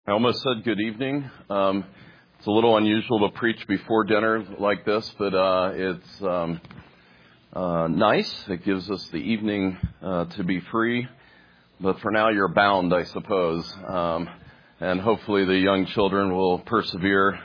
I almost said good evening. It's a little unusual to preach before dinner like this, but it's nice. It gives us the evening to be free. But for now, you're bound, I suppose. And hopefully the young children will persevere.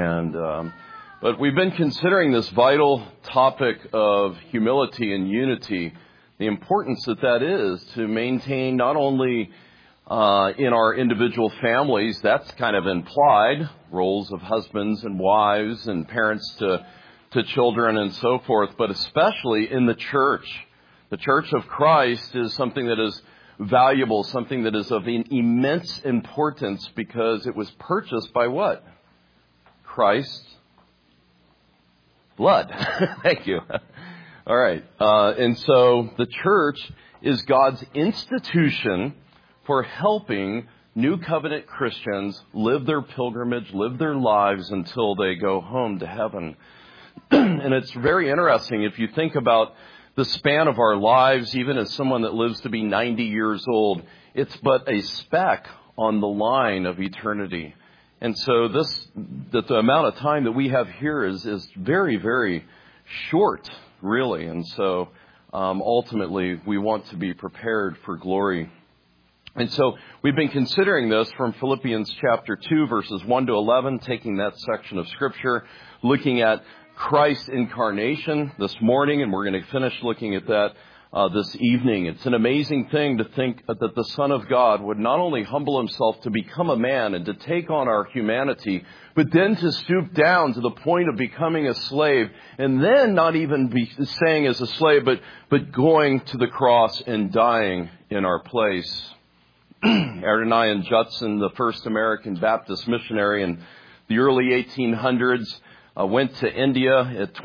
But we've been considering this vital topic of humility and unity, the importance that is to maintain not only in our individual families, that's kind of implied, roles of husbands and wives and parents to children and so forth, but especially in the church. The church of Christ is something that is valuable, something that is of immense importance because it was purchased by what? Christ's blood. Thank you. All right. And so the church is God's institution for helping New Covenant Christians live their pilgrimage, live their lives until they go home to heaven. And it's very interesting if you think about the span of our lives, even as someone that lives to be 90 years old, it's but a speck on the line of eternity. And so the amount of time that we have here is very, very short, really. And so ultimately we want to be prepared for glory. And so we've been considering this from Philippians chapter 2, verses 1 to 11, taking that section of Scripture, looking at Christ's incarnation this morning, and we're going to finish looking at that this evening. It's an amazing thing to think that the Son of God would not only humble himself to become a man and to take on our humanity, but then to stoop down to the point of becoming a slave, and then not even be staying as a slave, but going to the cross and dying in our place. Adoniram Judson, the first American Baptist missionary in the early 1800s, went to India at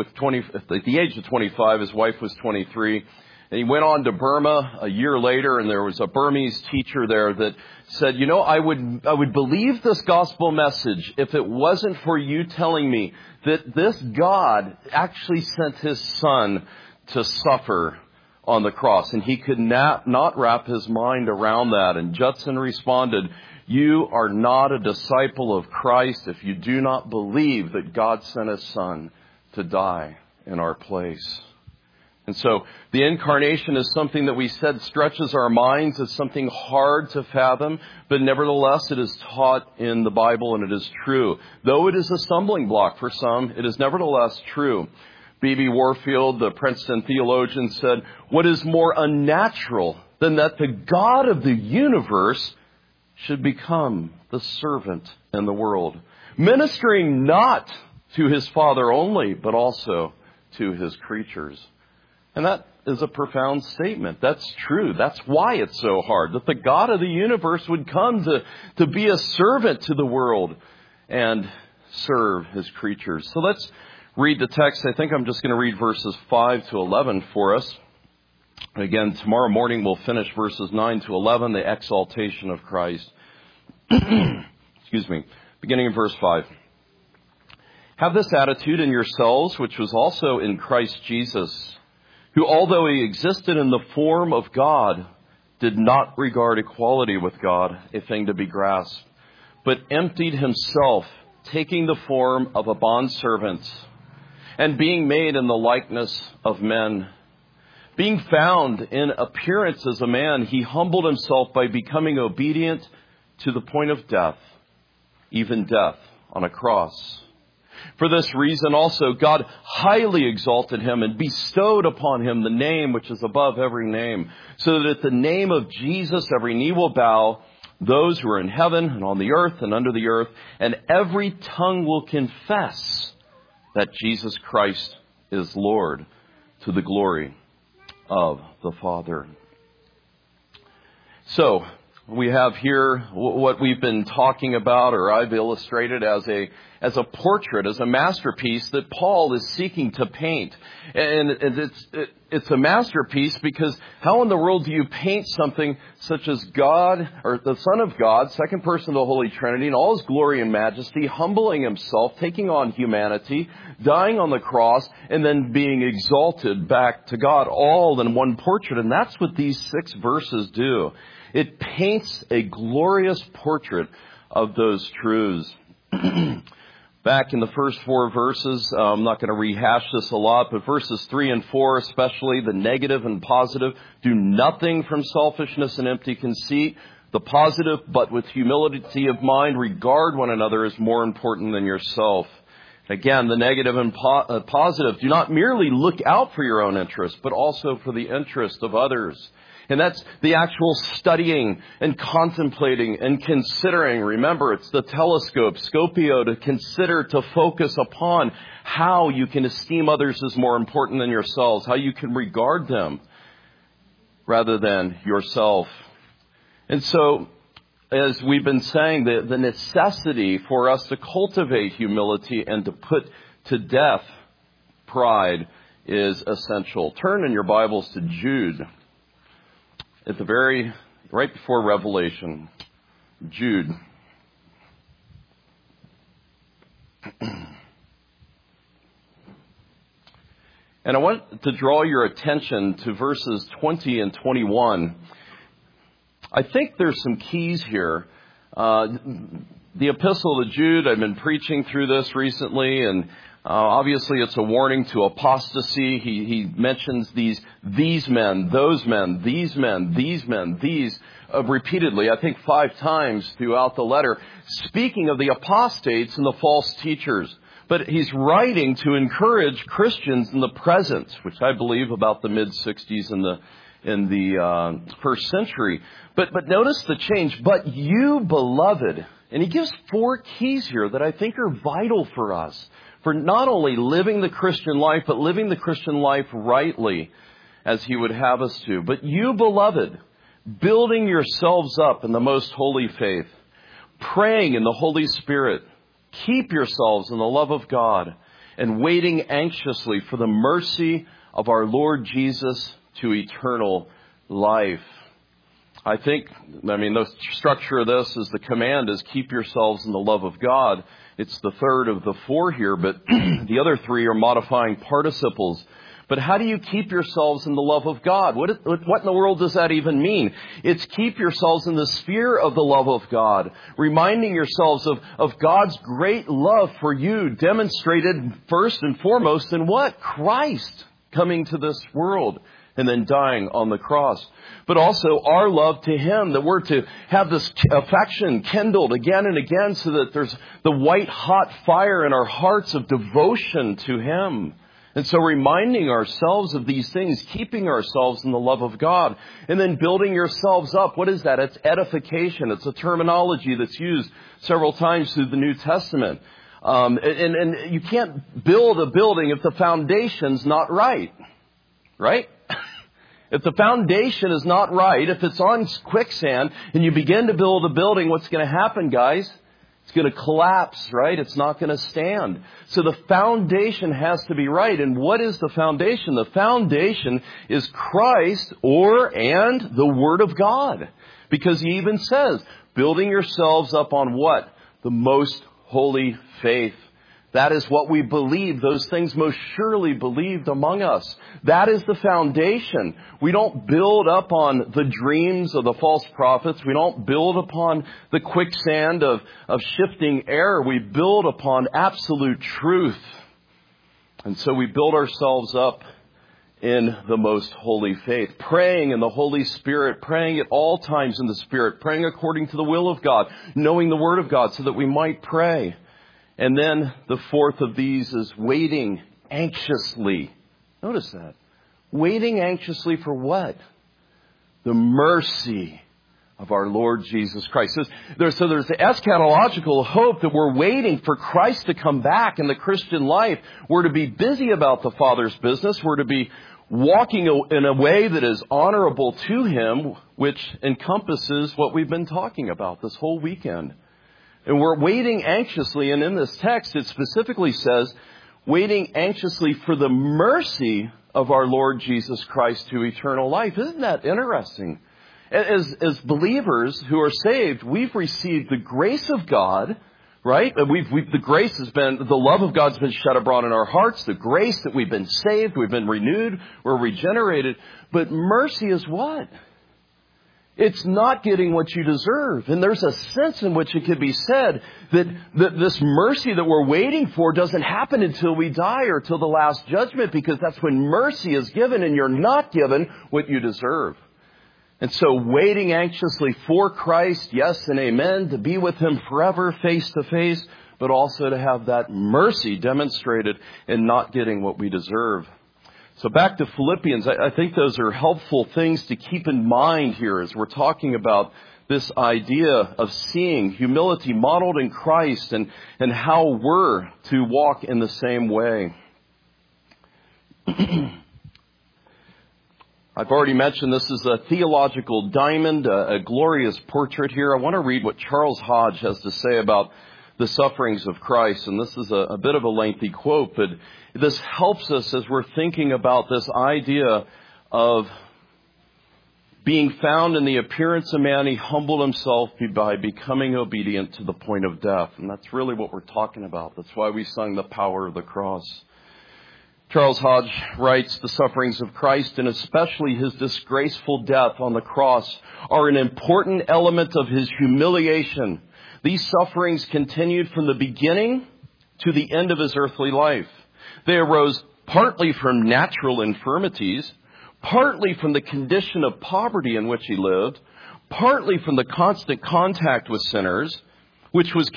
the age of 25. His wife was 23. And he went on to Burma a year later, and there was a Burmese teacher there that said, I would believe this gospel message if it wasn't for you telling me that this God actually sent his son to suffer on the cross. And he could not wrap his mind around that. And Judson responded, you are not a disciple of Christ if you do not believe that God sent his son to die in our place. And so the incarnation is something that we said stretches our minds. It's something hard to fathom, but nevertheless it is taught in the Bible and it is true. Though it is a stumbling block for some, it is nevertheless true. B.B. Warfield, the Princeton theologian, said, what is more unnatural than that the God of the universe should become the servant in the world, ministering not to his Father only, but also to his creatures. And that is a profound statement. That's true. That's why it's so hard, that the God of the universe would come to be a servant to the world and serve his creatures. So let's read the text. I think I'm just going to read verses 5 to 11 for us. Again, tomorrow morning we'll finish verses 9 to 11, the exaltation of Christ. Excuse me. Beginning in verse 5. Have this attitude in yourselves, which was also in Christ Jesus, who, although he existed in the form of God, did not regard equality with God a thing to be grasped, but emptied himself, taking the form of a bondservant, and being made in the likeness of men. Being found in appearance as a man, he humbled himself by becoming obedient to the point of death, even death on a cross. For this reason also God highly exalted him and bestowed upon him the name which is above every name, so that at the name of Jesus every knee will bow, those who are in heaven and on the earth and under the earth, and every tongue will confess that Jesus Christ is Lord, to the glory of the Father. So we have here what we've been talking about, or I've illustrated as a portrait, as a masterpiece that Paul is seeking to paint. And it's a masterpiece because how in the world do you paint something such as God, or the Son of God, second person of the Holy Trinity, in all his glory and majesty, humbling himself, taking on humanity, dying on the cross, and then being exalted back to God, all in one portrait? And that's what these 6 verses do. It paints a glorious portrait of those truths. Back in the first 4 verses, I'm not going to rehash this a lot, but verses 3 and 4 especially, the negative and positive, do nothing from selfishness and empty conceit. The positive, but with humility of mind, regard one another as more important than yourself. Again, the negative and positive, do not merely look out for your own interest, but also for the interest of others. And that's the actual studying and contemplating and considering. Remember, it's the telescope, scopio, to consider, to focus upon how you can esteem others as more important than yourselves, how you can regard them rather than yourself. And so, as we've been saying, the necessity for us to cultivate humility and to put to death pride is essential. Turn in your Bibles to Jude. At the right before Revelation, Jude. And I want to draw your attention to verses 20 and 21. I think there's some keys here. The epistle to Jude, I've been preaching through this recently, and obviously it's a warning to apostasy. He mentions these men, those men, these men, these repeatedly, I think 5 times throughout the letter, speaking of the apostates and the false teachers. But he's writing to encourage Christians in the present, which I believe about the mid-60s in the first century. But notice the change. But you, beloved, and he gives 4 keys here that I think are vital for us, for not only living the Christian life, but living the Christian life rightly, as he would have us to. But you, beloved, building yourselves up in the most holy faith, praying in the Holy Spirit, keep yourselves in the love of God, and waiting anxiously for the mercy of our Lord Jesus to eternal life. The structure of this is the command is keep yourselves in the love of God. It's the third of the 4 here, but the other 3 are modifying participles. But how do you keep yourselves in the love of God? What in the world does that even mean? It's keep yourselves in the sphere of the love of God, reminding yourselves of God's great love for you, demonstrated first and foremost in what? Christ coming to this world and then dying on the cross. But also our love to Him, that we're to have this affection kindled again and again so that there's the white hot fire in our hearts of devotion to Him. And so reminding ourselves of these things, keeping ourselves in the love of God, and then building yourselves up. What is that? It's edification. It's a terminology that's used several times through the New Testament. And you can't build a building if the foundation's not right. Right? If the foundation is not right, if it's on quicksand and you begin to build a building, what's going to happen, guys? It's going to collapse, right? It's not going to stand. So the foundation has to be right. And what is the foundation? The foundation is Christ and the Word of God. Because He even says, building yourselves up on what? The most holy faith. That is what we believe, those things most surely believed among us. That is the foundation. We don't build up on the dreams of the false prophets. We don't build upon the quicksand of shifting error. We build upon absolute truth. And so we build ourselves up in the most holy faith, praying in the Holy Spirit, praying at all times in the Spirit, praying according to the will of God, knowing the Word of God so that we might pray. And then the 4th of these is waiting anxiously. Notice that. Waiting anxiously for what? The mercy of our Lord Jesus Christ. So there's the eschatological hope that we're waiting for Christ to come back in the Christian life. We're to be busy about the Father's business. We're to be walking in a way that is honorable to Him, which encompasses what we've been talking about this whole weekend. And we're waiting anxiously, and in this text it specifically says, waiting anxiously for the mercy of our Lord Jesus Christ to eternal life. Isn't that interesting? As believers who are saved, we've received the grace of God, right? The grace has been, the love of God's been shed abroad in our hearts, the grace that we've been saved, we've been renewed, we're regenerated. But mercy is what? It's not getting what you deserve. And there's a sense in which it could be said that this mercy that we're waiting for doesn't happen until we die or till the last judgment, because that's when mercy is given and you're not given what you deserve. And so waiting anxiously for Christ, yes and amen, to be with Him forever, face to face, but also to have that mercy demonstrated in not getting what we deserve. So back to Philippians, I think those are helpful things to keep in mind here as we're talking about this idea of seeing humility modeled in Christ and how we're to walk in the same way. I've already mentioned this is a theological diamond, a glorious portrait here. I want to read what Charles Hodge has to say about the sufferings of Christ. And this is a bit of a lengthy quote, but this helps us as we're thinking about this idea of being found in the appearance of man. He humbled himself by becoming obedient to the point of death. And that's really what we're talking about. That's why we sung the power of the cross. Charles Hodge writes, the sufferings of Christ, and especially His disgraceful death on the cross, are an important element of His humiliation. These sufferings continued from the beginning to the end of His earthly life. They arose partly from natural infirmities, partly from the condition of poverty in which He lived, partly from the constant contact with sinners, which was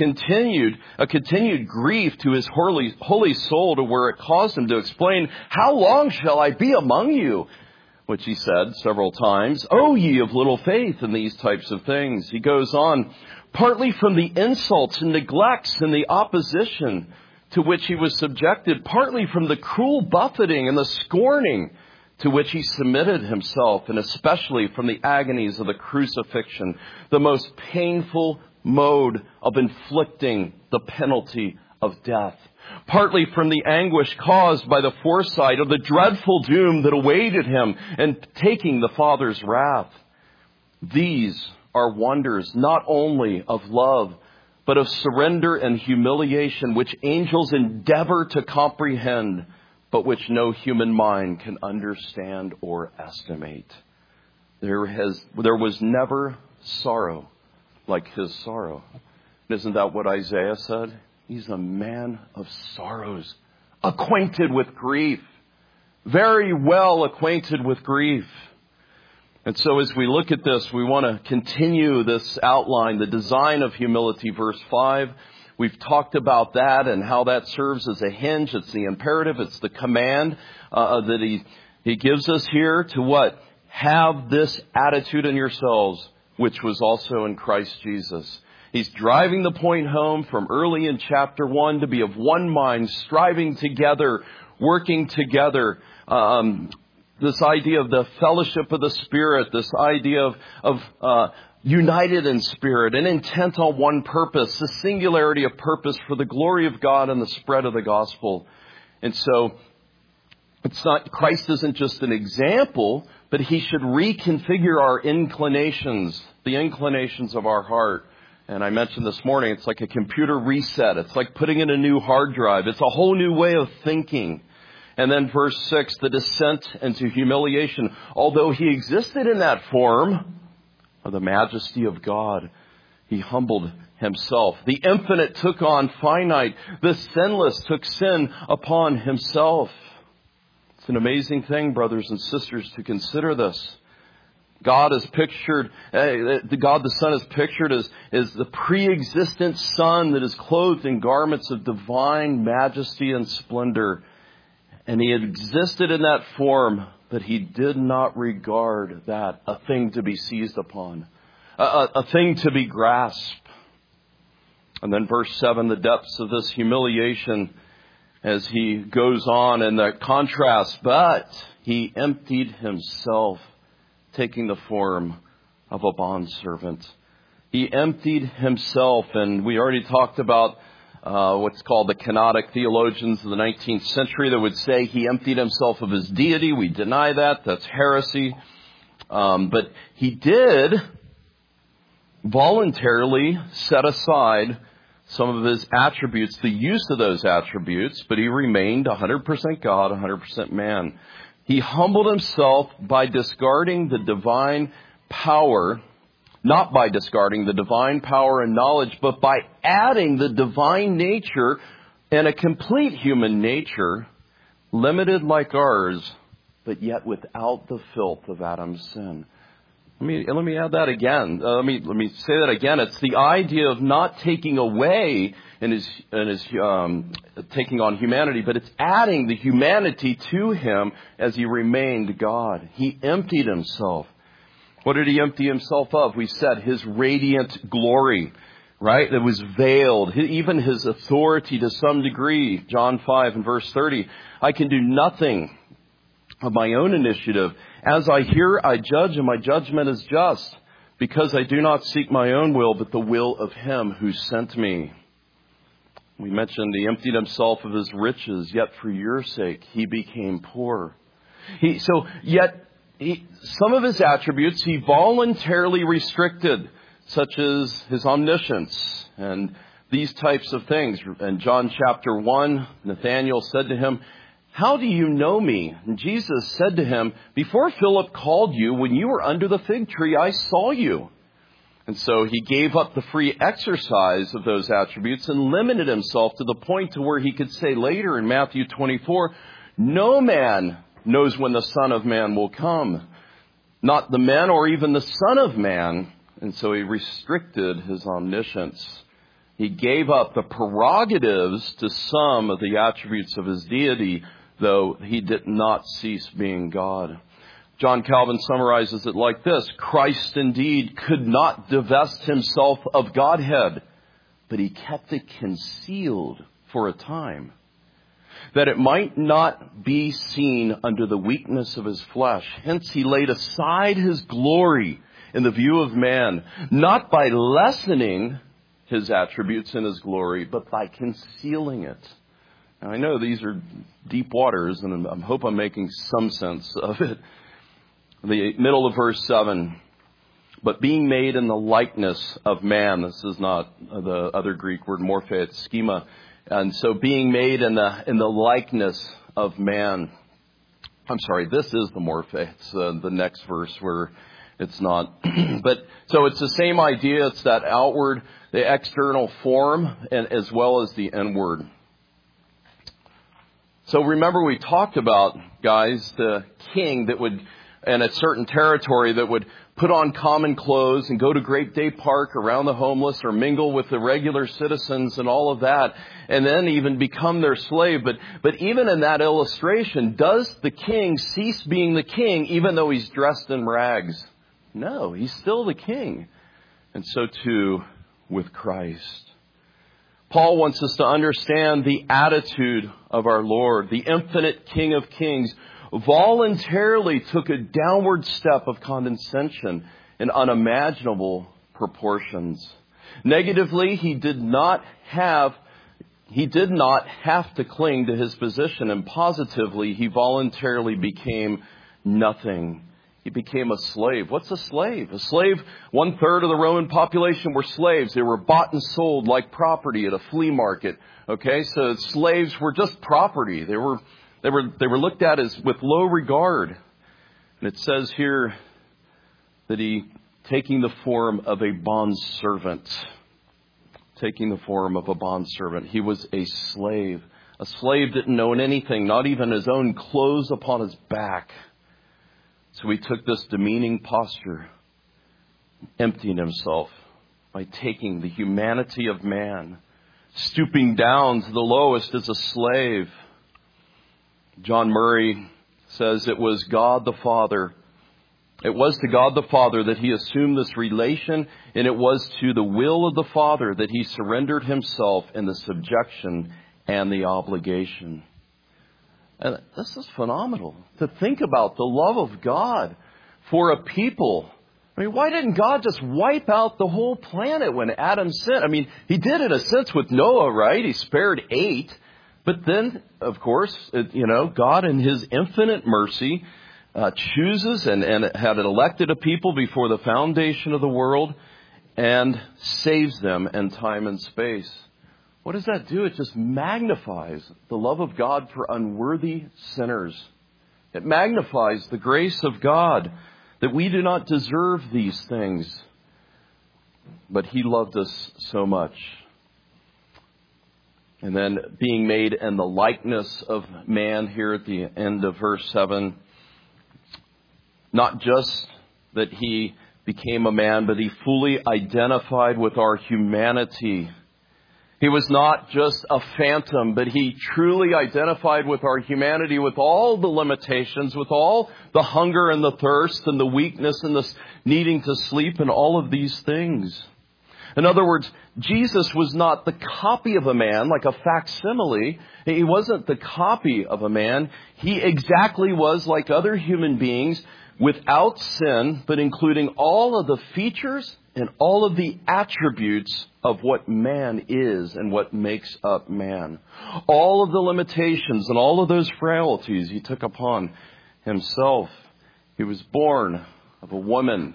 a continued grief to His holy soul, to where it caused Him to explain, "How long shall I be among you?" which He said several times, "O ye of little faith," and these types of things. He goes on, partly from the insults and neglects and the opposition to which He was subjected, partly from the cruel buffeting and the scorning to which He submitted Himself, and especially from the agonies of the crucifixion, the most painful mode of inflicting the penalty of death. Partly from the anguish caused by the foresight of the dreadful doom that awaited Him and taking the Father's wrath. These are wonders not only of love, but of surrender and humiliation, which angels endeavor to comprehend, but which no human mind can understand or estimate. There was never sorrow like His sorrow. Isn't that what Isaiah said? He's a man of sorrows, acquainted with grief, very well acquainted with grief. And so as we look at this, we want to continue this outline, the design of humility, verse 5. We've talked about that and how that serves as a hinge. It's the imperative. It's the command that he gives us here to what? Have this attitude in yourselves, which was also in Christ Jesus. He's driving the point home from early in chapter 1 to be of one mind, striving together, working together. This idea of the fellowship of the Spirit, this idea of united in spirit and intent on one purpose, the singularity of purpose for the glory of God and the spread of the gospel. And so Christ isn't just an example, but He should reconfigure our inclinations, the inclinations of our heart. And I mentioned this morning, it's like a computer reset. It's like putting in a new hard drive. It's a whole new way of thinking. And then verse 6, the descent into humiliation. Although He existed in that form of the majesty of God, He humbled Himself. The infinite took on finite. The sinless took sin upon Himself. It's an amazing thing, brothers and sisters, to consider this. God is pictured, God the Son is pictured as the pre-existent Son that is clothed in garments of divine majesty and splendor. And He had existed in that form, but He did not regard that a thing to be seized upon, a thing to be grasped. And then verse 7, the depths of this humiliation as He goes on in the contrast, but He emptied Himself, taking the form of a bondservant. He emptied Himself, and we already talked about what's called the kenotic theologians of the 19th century that would say He emptied Himself of His deity. We deny that. That's heresy. But He did voluntarily set aside some of His attributes, the use of those attributes, but He remained 100% God, 100% man. He humbled Himself by discarding the divine power, not by discarding the divine power and knowledge, but by adding the divine nature and a complete human nature, limited like ours, but yet without the filth of Adam's sin. Let me add that again. Let me say that again. It's the idea of not taking away in his taking on humanity, but it's adding the humanity to him as he remained God. He emptied himself. What did he empty himself of? We said his radiant glory, right? It was veiled. Even his authority to some degree. John 5 and verse 30. I can do nothing of my own initiative. As I hear, I judge, and my judgment is just, because I do not seek my own will, but the will of him who sent me. We mentioned he emptied himself of his riches, yet for your sake he became poor. Some of his attributes he voluntarily restricted, such as his omniscience and these types of things. In John chapter 1, Nathanael said to him, how do you know me? And Jesus said to him, before Philip called you, when you were under the fig tree, I saw you. And so he gave up the free exercise of those attributes and limited himself to the point to where he could say later in Matthew 24, no man knows when the Son of Man will come, not the men or even the Son of Man. And so he restricted his omniscience. He gave up the prerogatives to some of the attributes of his deity, though he did not cease being God. John Calvin summarizes it like this: Christ indeed could not divest himself of Godhead, but he kept it concealed for a time, that it might not be seen under the weakness of his flesh. Hence he laid aside his glory in the view of man, not by lessening his attributes and his glory, but by concealing it. Now, I know these are deep waters, and I hope I'm making some sense of it. The middle of verse 7, but being made in the likeness of man. This is not the other Greek word, morphe, it's schema. And so being made in the likeness of man. I'm sorry, this is the morphe. It's the next verse where it's not. But so it's the same idea. It's that outward, the external form, and as well as the inward. So remember we talked about, guys, the king that would, in a certain territory, that would put on common clothes and go to Great Day Park around the homeless or mingle with the regular citizens and all of that, and then even become their slave. But even in that illustration, does the king cease being the king even though he's dressed in rags? No, he's still the king. And so too with Christ. Paul wants us to understand the attitude of our Lord, the infinite King of Kings, voluntarily took a downward step of condescension in unimaginable proportions. Negatively, he did not have to cling to his position, and positively, he voluntarily became nothing. He became a slave. What's a slave? A slave, 1/3 of the Roman population were slaves. They were bought and sold like property at a flea market. Okay, so slaves were just property. They were looked at as with low regard. And it says here that he, taking the form of a bondservant, he was a slave. A slave didn't own anything, not even his own clothes upon his back. So he took this demeaning posture, emptying himself by taking the humanity of man, stooping down to the lowest as a slave. John Murray says it was God the Father. It was to God the Father that he assumed this relation, and it was to the will of the Father that he surrendered himself in the subjection and the obligation. And this is phenomenal to think about the love of God for a people. I mean, why didn't God just wipe out the whole planet when Adam sinned? I mean, he did in a sense with Noah, right? He spared 8. But then, of course, God in his infinite mercy chooses and had elected a people before the foundation of the world and saves them in time and space. What does that do? It just magnifies the love of God for unworthy sinners. It magnifies the grace of God that we do not deserve these things, but He loved us so much. And then being made in the likeness of man here at the end of verse 7, not just that He became a man, but He fully identified with our humanity. He was not just a phantom, but He truly identified with our humanity, with all the limitations, with all the hunger and the thirst and the weakness and the needing to sleep and all of these things. In other words, Jesus was not the copy of a man, like a facsimile. He wasn't the copy of a man. He exactly was like other human beings, without sin, but including all of the features and all of the attributes of what man is and what makes up man. All of the limitations and all of those frailties He took upon Himself. He was born of a woman.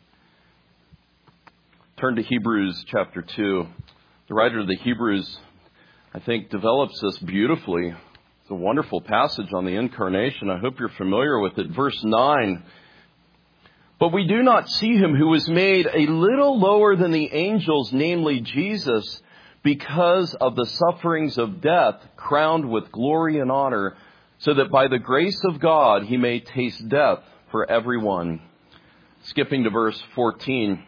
Turn to Hebrews chapter 2. The writer of the Hebrews, I think, develops this beautifully. It's a wonderful passage on the incarnation. I hope you're familiar with it. Verse 9. But we do not see Him who was made a little lower than the angels, namely Jesus, because of the sufferings of death, crowned with glory and honor, so that by the grace of God He may taste death for everyone. Skipping to verse 14.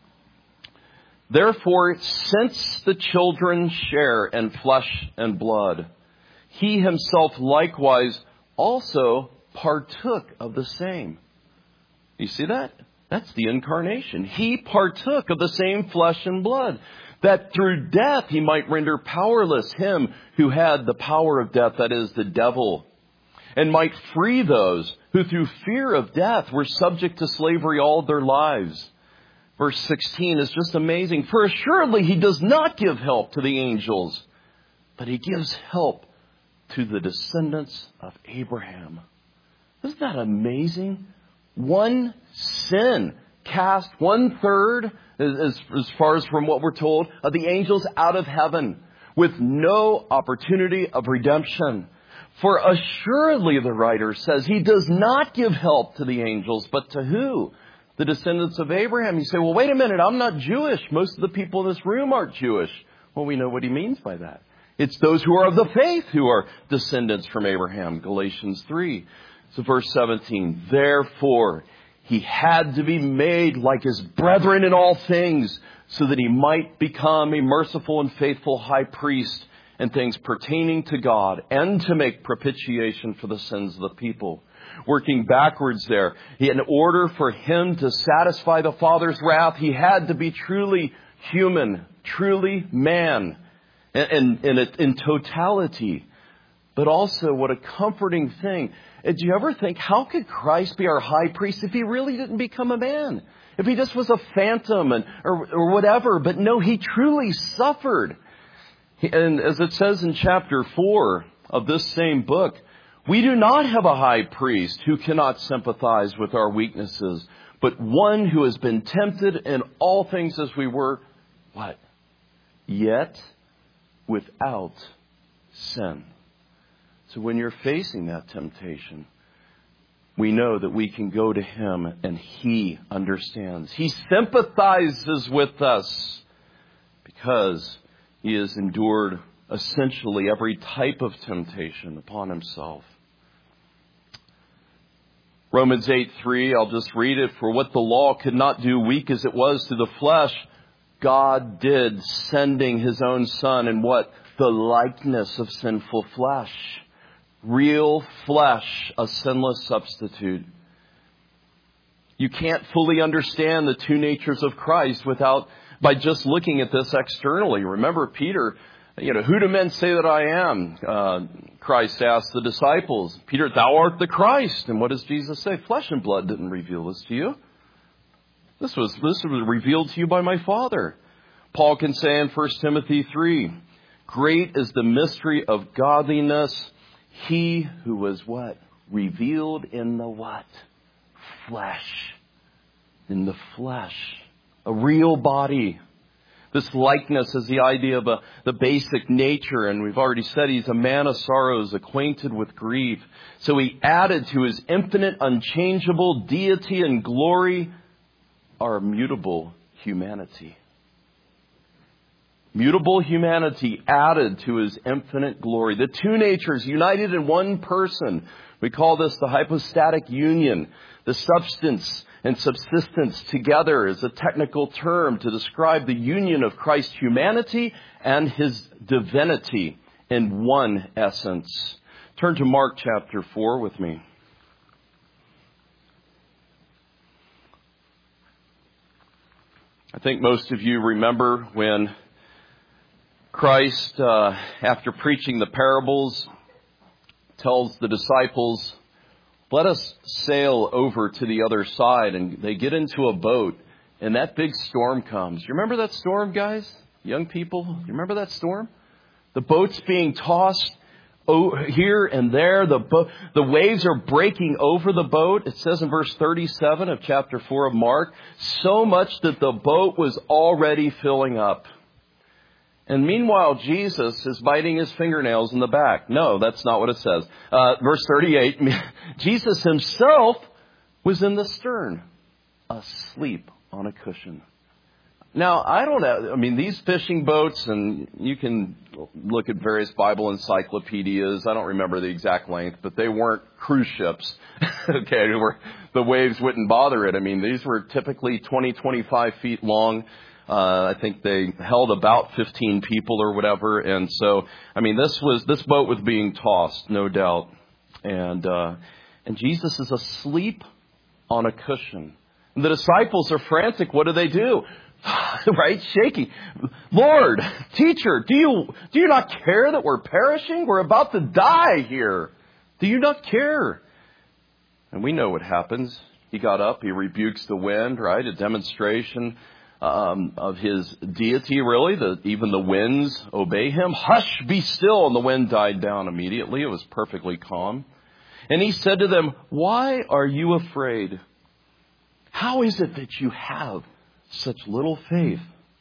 Therefore, since the children share in flesh and blood, He Himself likewise also partook of the same. You see that? That's the incarnation. He partook of the same flesh and blood, that through death He might render powerless him who had the power of death, that is, the devil, and might free those who through fear of death were subject to slavery all their lives. Verse 16 is just amazing. For assuredly He does not give help to the angels, but He gives help to the descendants of Abraham. Isn't that amazing? One sin cast 1/3, as far as from what we're told, of the angels out of heaven, with no opportunity of redemption. For assuredly, the writer says, He does not give help to the angels, but to who? The descendants of Abraham. You say, well, wait a minute, I'm not Jewish. Most of the people in this room aren't Jewish. Well, we know what he means by that. It's those who are of the faith who are descendants from Abraham. Galatians 3. So verse 17, therefore, He had to be made like His brethren in all things, so that He might become a merciful and faithful high priest in things pertaining to God, and to make propitiation for the sins of the people. Working backwards there, in order for Him to satisfy the Father's wrath, He had to be truly human, truly man, in totality. But also, what a comforting thing. Did you ever think, how could Christ be our high priest if He really didn't become a man? If He just was a phantom or whatever. But no, He truly suffered. And as it says in chapter 4 of this same book, we do not have a high priest who cannot sympathize with our weaknesses, but one who has been tempted in all things as we were, what? Yet without sin. So when you're facing that temptation, we know that we can go to Him and He understands. He sympathizes with us because He has endured essentially every type of temptation upon Himself. Romans 8:3, I'll just read it. For what the law could not do, weak as it was to the flesh, God did, sending His own Son in what? The likeness of sinful flesh. Real flesh, a sinless substitute. You can't fully understand the two natures of Christ by just looking at this externally. Remember Peter, who do men say that I am? Christ asked the disciples, Peter, thou art the Christ. And what does Jesus say? Flesh and blood didn't reveal this to you. This was revealed to you by my Father. Paul can say in 1 Timothy 3, great is the mystery of godliness. He who was what? Revealed in the what? Flesh. In the flesh. A real body. This likeness is the idea of the basic nature, and we've already said he's a man of sorrows, acquainted with grief. So he added to his infinite, unchangeable deity and glory our mutable humanity. Mutable humanity added to his infinite glory. The two natures united in one person. We call this the hypostatic union. The substance and subsistence together is a technical term to describe the union of Christ's humanity and his divinity in one essence. Turn to Mark chapter 4 with me. I think most of you remember when Christ, after preaching the parables, tells the disciples, let us sail over to the other side. And they get into a boat, and that big storm comes. You remember that storm, guys? Young people, you remember that storm? The boat's being tossed here and there. The waves are breaking over the boat. It says in verse 37 of chapter 4 of Mark, so much that the boat was already filling up. And meanwhile, Jesus is biting his fingernails in the back. No, that's not what it says. Verse 38, Jesus himself was in the stern, asleep on a cushion. Now, these fishing boats, and you can look at various Bible encyclopedias. I don't remember the exact length, but they weren't cruise ships. Okay, the waves wouldn't bother it. I mean, these were typically 20, 25 feet long. I think they held about 15 people or whatever. And so, this boat was being tossed, no doubt. And Jesus is asleep on a cushion. And the disciples are frantic. What do? Right? Shaking. Lord, teacher, do you not care that we're perishing? We're about to die here. Do you not care? And we know what happens. He got up. He rebukes the wind, right? A demonstration of his deity, really. Even the winds obey him. Hush, be still. And the wind died down immediately. It was perfectly calm. And he said to them, why are you afraid? How is it that you have such little faith?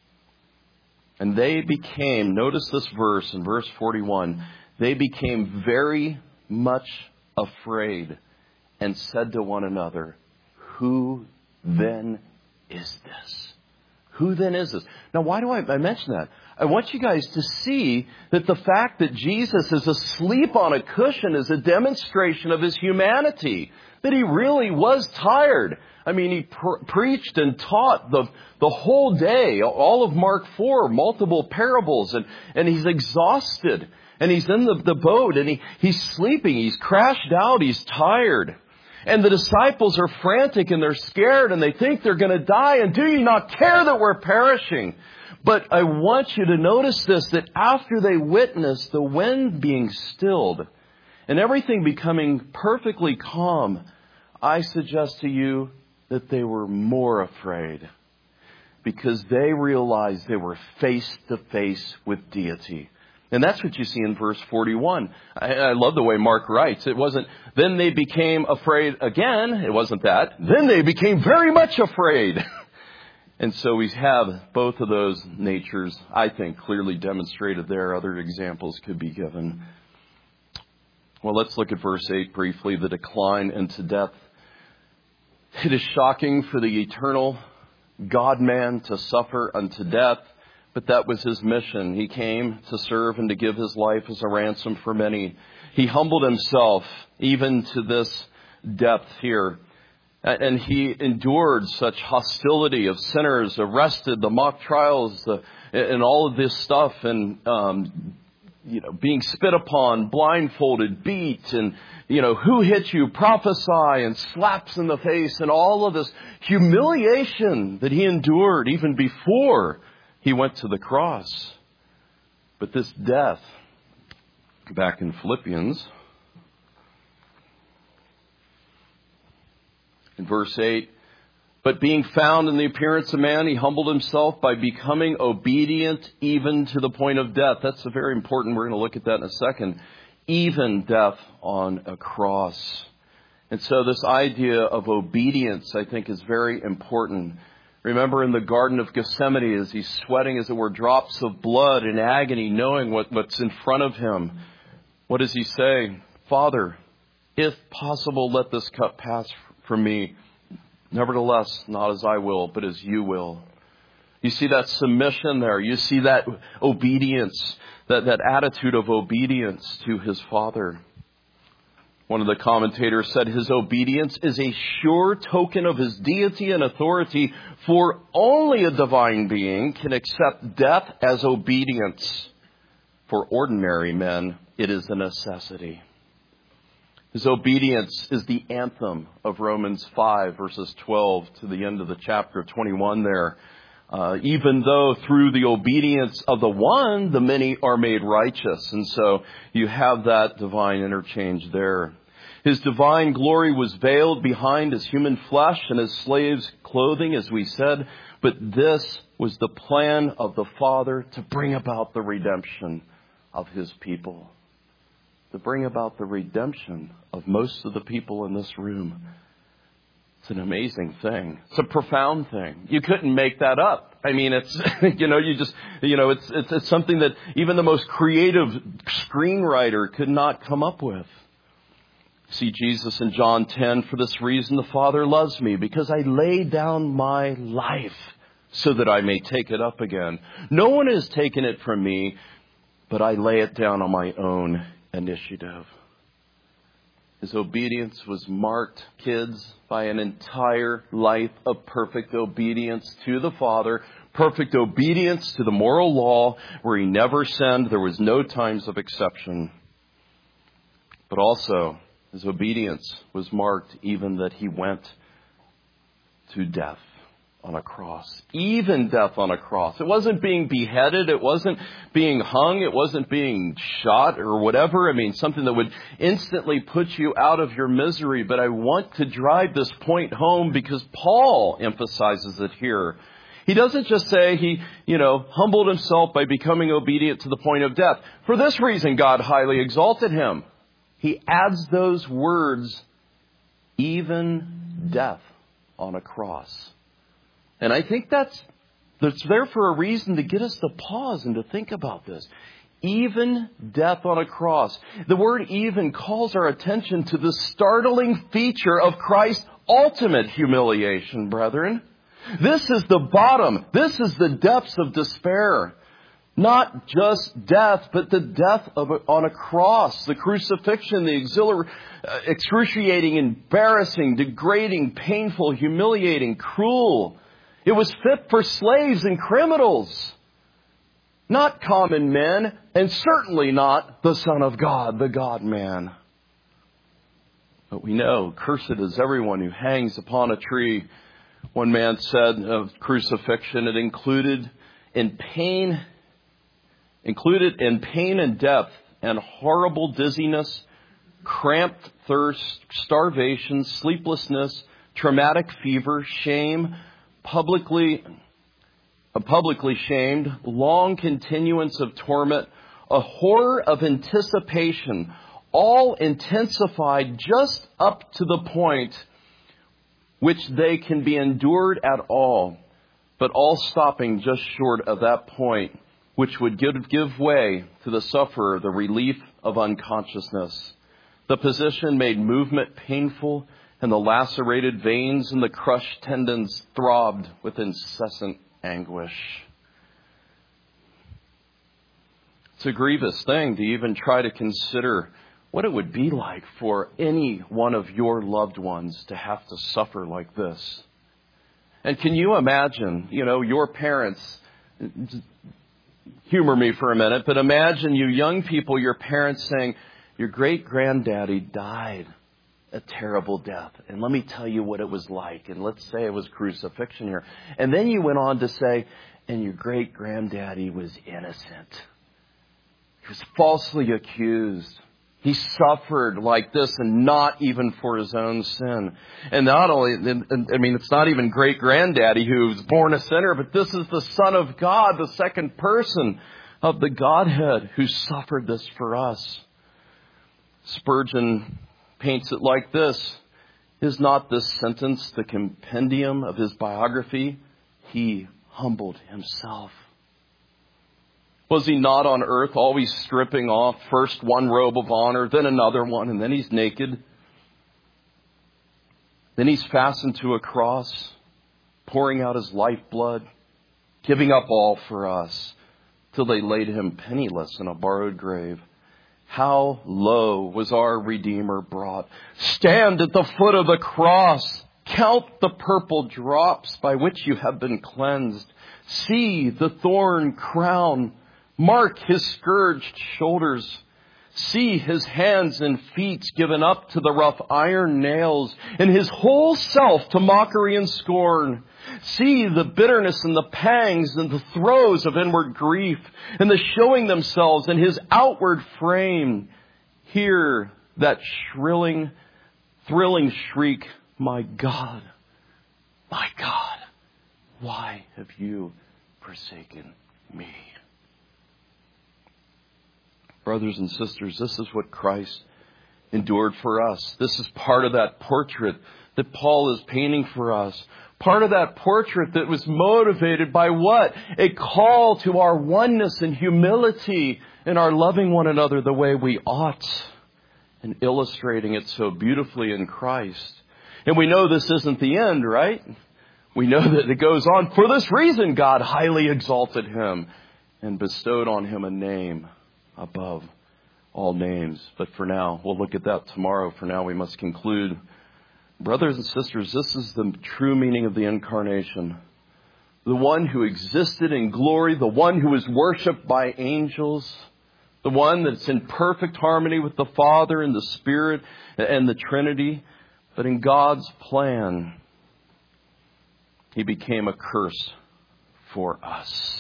And they became, notice this verse in verse 41, they became very much afraid and said to one another, who then is this? Who then is this? Now, why do I mention that? I want you guys to see that the fact that Jesus is asleep on a cushion is a demonstration of his humanity, that he really was tired. He preached and taught the whole day, all of Mark 4, multiple parables, and he's exhausted. And he's in the boat, and he's sleeping, he's crashed out, he's tired. And the disciples are frantic and they're scared and they think they're going to die. And do you not care that we're perishing? But I want you to notice this, that after they witnessed the wind being stilled and everything becoming perfectly calm, I suggest to you that they were more afraid because they realized they were face to face with deity. And that's what you see in verse 41. I love the way Mark writes. It wasn't, then they became afraid again. It wasn't that. Then they became very much afraid. And so we have both of those natures, I think, clearly demonstrated there. Other examples could be given. Well, let's look at verse 8 briefly, the decline into death. It is shocking for the eternal God-man to suffer unto death. But that was his mission. He came to serve and to give his life as a ransom for many. He humbled himself even to this depth here. And he endured such hostility of sinners, arrested, the mock trials, and all of this stuff. And, being spit upon, blindfolded, beat, and, who hit you, prophesy, and slaps in the face, and all of this humiliation that he endured even before he went to the cross. But this death, back in Philippians, in verse 8, but being found in the appearance of man, he humbled himself by becoming obedient even to the point of death. That's very important. We're going to look at that in a second. Even death on a cross. And so this idea of obedience, I think, is very important. Remember in the Garden of Gethsemane, as he's sweating, as it were, drops of blood in agony, knowing what's in front of him. What does he say? Father, if possible, let this cup pass from me. Nevertheless, not as I will, but as you will. You see that submission there. You see that obedience, that attitude of obedience to his Father. One of the commentators said his obedience is a sure token of his deity and authority, for only a divine being can accept death as obedience. For ordinary men, it is a necessity. His obedience is the anthem of Romans 5, verses 12 to the end of the chapter 21 there. Even though through the obedience of the one, the many are made righteous. And so you have that divine interchange there. His divine glory was veiled behind his human flesh and his slave's clothing, as we said. But this was the plan of the Father to bring about the redemption of his people. To bring about the redemption of most of the people in this room. It's an amazing thing. It's a profound thing. You couldn't make that up. I mean, it's, it's something that even the most creative screenwriter could not come up with. See Jesus in John 10, for this reason the Father loves me, because I lay down my life so that I may take it up again. No one has taken it from me, but I lay it down on my own initiative. His obedience was marked, kids, by an entire life of perfect obedience to the Father, perfect obedience to the moral law where he never sinned. There was no times of exception. But also, his obedience was marked even that he went to death on a cross. Even death on a cross. It wasn't being beheaded. It wasn't being hung. It wasn't being shot or whatever. I mean, something that would instantly put you out of your misery. But I want to drive this point home because Paul emphasizes it here. He doesn't just say he, humbled himself by becoming obedient to the point of death. For this reason, God highly exalted him. He adds those words, even death on a cross. And I think that's there for a reason to get us to pause and to think about this. Even death on a cross. The word even calls our attention to the startling feature of Christ's ultimate humiliation, brethren. This is the bottom. This is the depths of despair. Not just death, but the death on a cross, the crucifixion, the excruciating, embarrassing, degrading, painful, humiliating, cruel. It was fit for slaves and criminals, not common men, and certainly not the Son of God, the God-man. But we know, cursed is everyone who hangs upon a tree. One man said of crucifixion, it included in pain and death and horrible dizziness, cramped thirst, starvation, sleeplessness, traumatic fever, shame, publicly shamed, long continuance of torment, a horror of anticipation, all intensified just up to the point which they can be endured at all, but all stopping just short of that point, which would give way to the sufferer the relief of unconsciousness. The position made movement painful, and the lacerated veins and the crushed tendons throbbed with incessant anguish. It's a grievous thing to even try to consider what it would be like for any one of your loved ones to have to suffer like this. And can you imagine, your parents, humor me for a minute, but imagine you young people, your parents saying, your great-granddaddy died a terrible death. And let me tell you what it was like. And let's say it was crucifixion here. And then you went on to say, and your great-granddaddy was innocent. He was falsely accused. He suffered like this and not even for his own sin. And not only, it's not even great-granddaddy who was born a sinner, but this is the Son of God, the second person of the Godhead who suffered this for us. Spurgeon paints it like this. Is not this sentence the compendium of his biography? He humbled Himself. Was He not on earth always stripping off first one robe of honor, then another one, and then He's naked? Then He's fastened to a cross, pouring out His lifeblood, giving up all for us, till they laid Him penniless in a borrowed grave. How low was our Redeemer brought? Stand at the foot of the cross. Count the purple drops by which you have been cleansed. See the thorn crown. Mark His scourged shoulders. See His hands and feet given up to the rough iron nails, and His whole self to mockery and scorn. See the bitterness and the pangs and the throes of inward grief, and the showing themselves in His outward frame. Hear that thrilling shriek, my God, why have you forsaken me? Brothers and sisters, this is what Christ endured for us. This is part of that portrait that Paul is painting for us. Part of that portrait that was motivated by what? A call to our oneness and humility in our loving one another the way we ought, and illustrating it so beautifully in Christ. And we know this isn't the end, right? We know that it goes on. For this reason, God highly exalted Him and bestowed on Him a name above all names. But for now, we'll look at that tomorrow. For now, we must conclude. Brothers and sisters, this is the true meaning of the incarnation. The one who existed in glory, the one who is worshipped by angels, the one that's in perfect harmony with the Father and the Spirit and the Trinity. But in God's plan, He became a curse for us.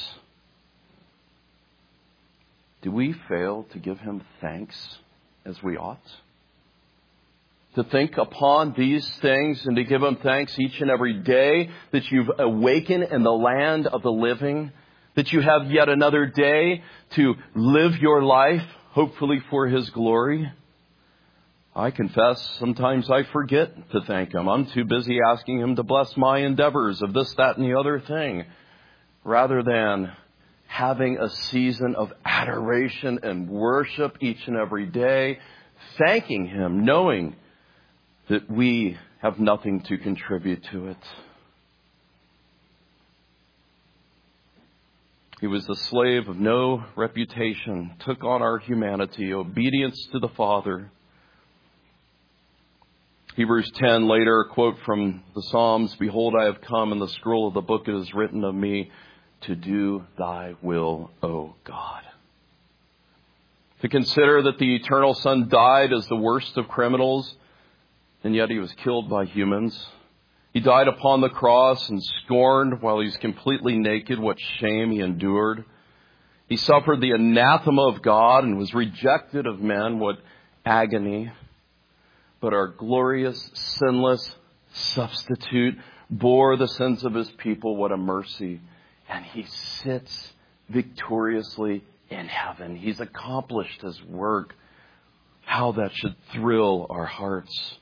Do we fail to give Him thanks as we ought? To think upon these things and to give Him thanks each and every day that you've awakened in the land of the living, that you have yet another day to live your life, hopefully for His glory. I confess, sometimes I forget to thank Him. I'm too busy asking Him to bless my endeavors of this, that, and the other thing, rather than having a season of adoration and worship each and every day, thanking Him, knowing that we have nothing to contribute to it. He was the slave of no reputation, took on our humanity, obedience to the Father. Hebrews 10 later, a quote from the Psalms, "Behold, I have come, and the scroll of the book is written of me, to do Thy will, O God." To consider that the eternal Son died as the worst of criminals, and yet He was killed by humans. He died upon the cross and scorned while He's completely naked. What shame He endured. He suffered the anathema of God and was rejected of men. What agony. But our glorious, sinless substitute bore the sins of His people. What a mercy. And He sits victoriously in heaven. He's accomplished His work. How that should thrill our hearts.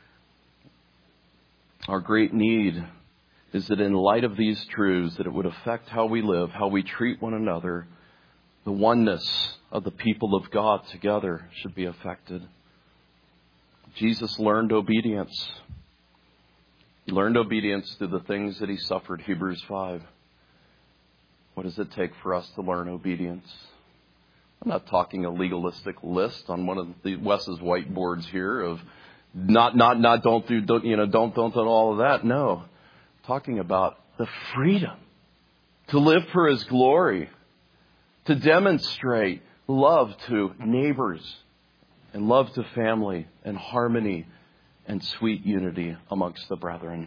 Our great need is that in light of these truths, that it would affect how we live, how we treat one another. The oneness of the people of God together should be affected. Jesus learned obedience. He learned obedience through the things that He suffered. Hebrews 5. What does it take for us to learn obedience? I'm not talking a legalistic list on one of the Wes's whiteboards here of don't do all of that. No. I'm talking about the freedom to live for His glory, to demonstrate love to neighbors and love to family and harmony and sweet unity amongst the brethren.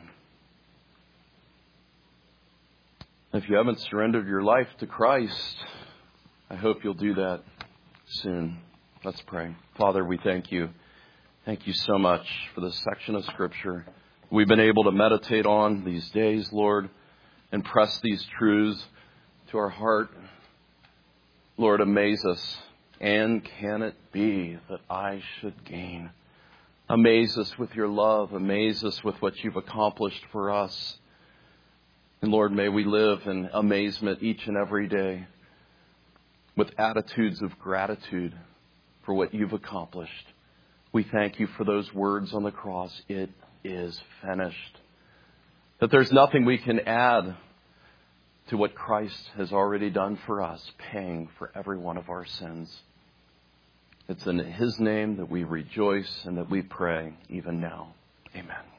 If you haven't surrendered your life to Christ, I hope you'll do that soon. Let's pray. Father, we thank You. Thank You so much for this section of Scripture we've been able to meditate on these days, Lord, and press these truths to our heart. Lord, amaze us. And can it be that I should gain? Amaze us with Your love. Amaze us with what You've accomplished for us. And Lord, may we live in amazement each and every day with attitudes of gratitude for what you've accomplished. We thank you for those words on the cross. It is finished. That there's nothing we can add to what Christ has already done for us, paying for every one of our sins. It's in His name that we rejoice and that we pray even now. Amen.